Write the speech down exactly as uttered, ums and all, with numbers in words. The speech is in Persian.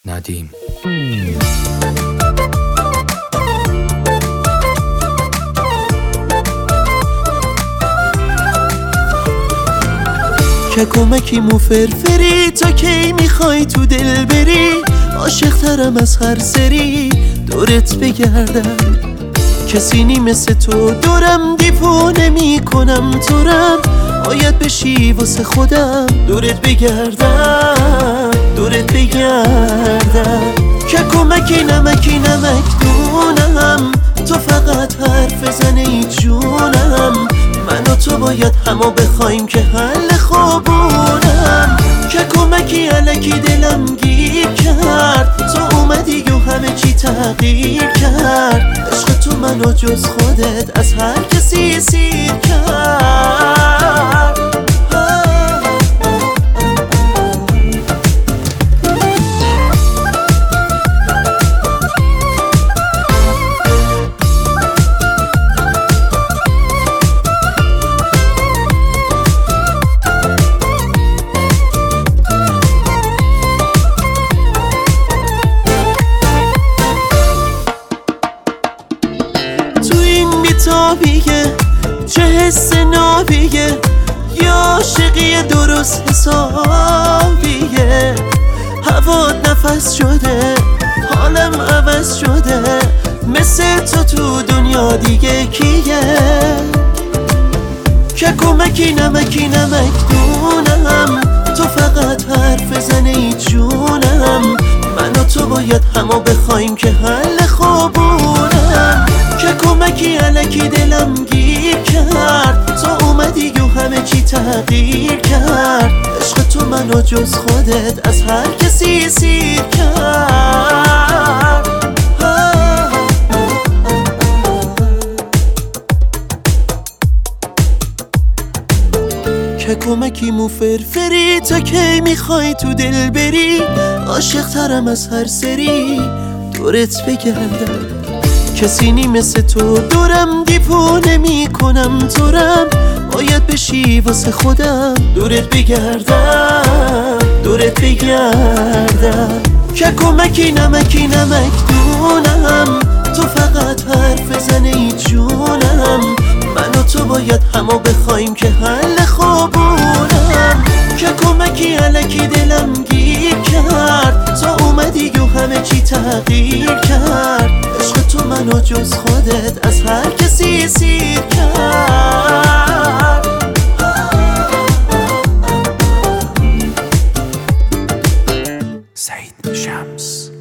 ندیم. که کمکی مو فرفری تا کی میخوای تو دل بری، عاشق ترم از هر سری دورت بگردم. کسی نی مثل تو دورم دیپو نمی کنم تورم، باید بشی واسه خودم دورت بگردم دورت بگردم. که کمکی نمکی نمک دونم، تو فقط حرف زنه ای جونم. من و تو باید همو بخوایم که حل خوبونم. که کمکی علکی دلم گیر کرد، تو اومدی و همه چی تغییر کرد. عشق تو منو جز خودت از هر کسی سیر کرد. بیتابیه چه حس نابیه، یا عاشقی درست حسابیه. هوات نفس شده حالم عوض شده، مثل تو تو دنیا دیگه کیه. که کمکی نمکی نمک دونم، تو فقط حرف زنه ای جونم. من و تو باید همو بخوایم که حل خوبونم. که کمکی علکی دلم گیر کرد، تو اومدی و همه چی تغییر کرد. عشق تو منو جز خودت از هر کسی سیر کرد. که کمکی مو فرفری تا کی میخوای تو دل بری، عاشق ترم از هر سری دورت بگردم. کسی نی مثل تو دورم دیپو نمی کنم تورم، باید بشی واسه خودم دورت بگردم دورت بگردم. که کمکی نمکی نمک دونم، تو فقط حرف زنه ای جونم. من و تو باید همو بخوایم که حل خوبونم. که کمکی علکی دلم گیر کرد، تو اومدی و همه چی تغییر کرد. عشق تو منو جز خودت از هر کسی سیر کرد. سعید شمس.